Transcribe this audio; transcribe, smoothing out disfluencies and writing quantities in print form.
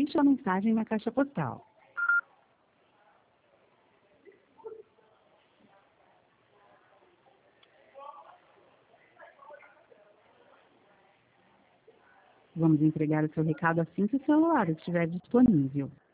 deixe sua mensagem na caixa postal. Vamos entregar o seu recado assim que o celular estiver disponível.